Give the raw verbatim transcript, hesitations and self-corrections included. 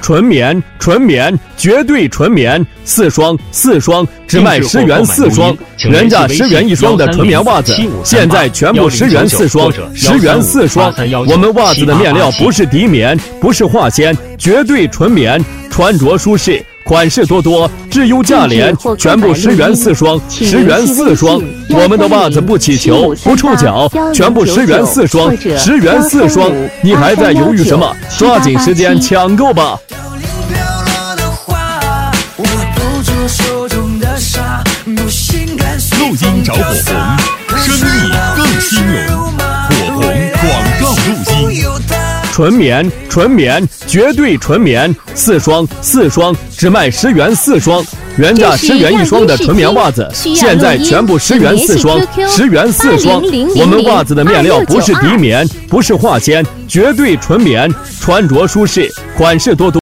纯棉，纯棉，绝对纯棉，四双，四双，只卖十元四双，原价十元一双的纯棉袜子，现在全部十元四双，十元四双。我们袜子的面料不是涤棉，不是化纤，绝对纯棉，穿着舒适。款式多多，质优价廉，全部十元四双，十元四双。我们的袜子不起球，不触脚，全部十元四双，十元四双。你还在犹豫什么？抓紧时间抢购吧！ 录音找火红，生意更兴隆，火红广告录音。 纯棉，纯棉，绝对纯棉，四双，四双，只卖十元四双，原价十元一双的纯棉袜子，现在全部十元四双，十元四双。我们袜子的面料不是涤棉，不是化纤，绝对纯棉，穿着舒适，款式多多。